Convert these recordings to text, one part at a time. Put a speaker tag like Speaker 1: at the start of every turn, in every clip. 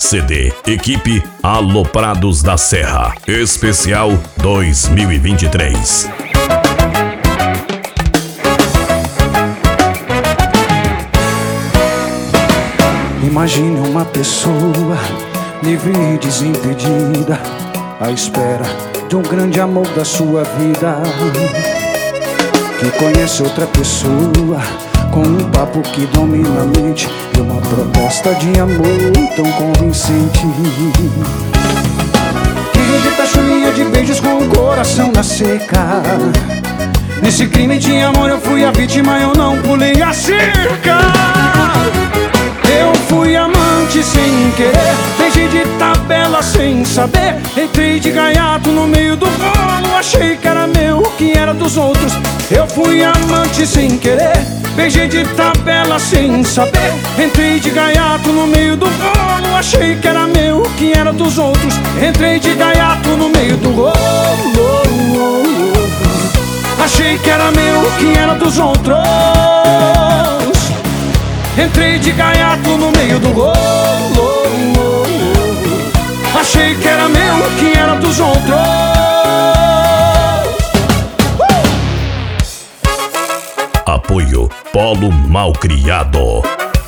Speaker 1: CD. Equipe Aloprados da Serra. Especial 2023.
Speaker 2: Imagine uma pessoa livre e desimpedida, à espera de um grande amor da sua vida, que conhece outra pessoa com um papo que domina a mente e uma proposta de amor tão convincente, que rejeita a chuvinha de beijos com o coração na seca. Nesse crime de amor eu fui a vítima, eu não pulei a cerca. Eu fui amante sem querer, beijei de tabela sem saber, entrei de gaiato no meio do rolo, achei que era meu, que era dos outros. Eu fui amante sem querer, beijei de tabela sem saber, entrei de gaiato no meio do rolo, achei que era meu, que era dos outros. Entrei de gaiato no meio do rolo, achei que era meu, que era dos outros. Entrei de gaiato no meio do rolo, achei que era meu, que era dos outros.
Speaker 1: Apoio Polo Malcriado.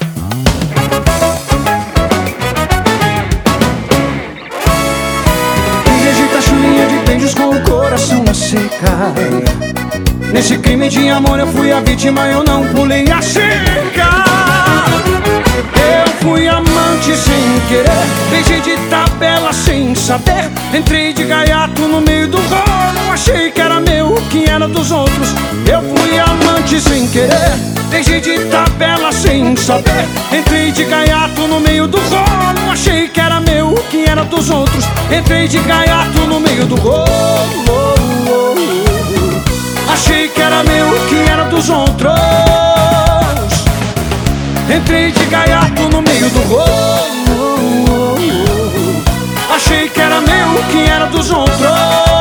Speaker 2: Rejeita a chuvinha de beijos com o coração a secar. Nesse crime de amor eu fui a vítima, eu não pulei a cerca. Eu fui amante sem querer, beijei de tabela sem saber, entrei de gaiato no meio do rolo, achei que era meu, que era dos outros. Eu fui amante sem querer, beijei de tabela sem saber, entrei de gaiato no meio do rolo, achei que era meu, que era dos outros. Entrei de gaiato no meio do rolo, achei que era meu, que era dos outros. Entrei de gaiato no meio do rolo, achei que era meu, que era dos outros.